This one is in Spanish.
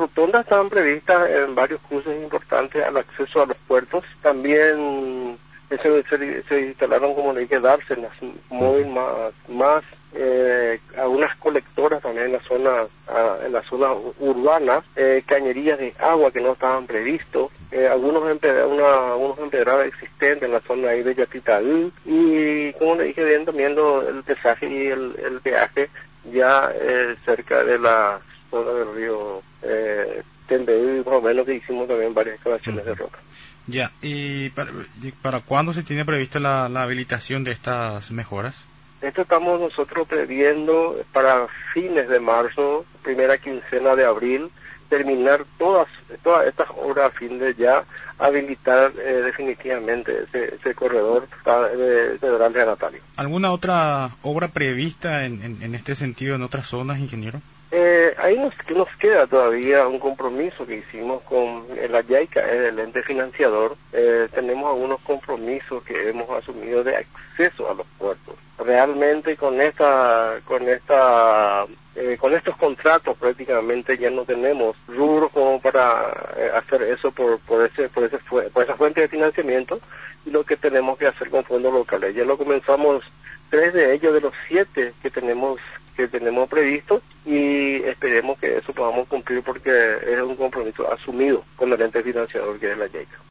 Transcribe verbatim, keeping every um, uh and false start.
rotondas estaban previstas en varios cruces importantes al acceso a los puertos. También se, se, se instalaron, como le dije, dársenas muy más, más eh, algunas colectoras también en la zona, a, en la zona urbana, eh, cañerías de agua que no estaban previstos, eh, algunos empedra, una, algunos empedrados existentes en la zona ahí de Yatitaí, y como le dije bien, también lo, el pesaje y el, el peaje ya eh, cerca de la zona del río eh, Tendeu, más o menos, que hicimos también varias excavaciones uh-huh. de roca. Ya, ¿y para, para cuándo se tiene prevista la, la habilitación de estas mejoras? Esto estamos nosotros previendo para fines de marzo, primera quincena de abril, terminar todas todas estas obras a fin de ya habilitar eh, definitivamente ese, ese corredor de, de Doral de Natalio. ¿Alguna otra obra prevista en, en, en este sentido en otras zonas, ingeniero? Eh, ahí nos, nos queda todavía un compromiso que hicimos con el AYAICA, el ente financiador. Eh, tenemos algunos compromisos que hemos asumido de acceso a los puertos. Realmente con esta, con esta, eh, con estos contratos prácticamente ya no tenemos rubros como para eh, hacer eso por, por ese, por ese, por esa fuente de financiamiento, y lo que tenemos que hacer con fondos locales. Ya lo comenzamos, tres de ellos de los siete que tenemos que tenemos previsto, y esperemos que eso podamos cumplir porque es un compromiso asumido con el ente financiador que es la AYAICA.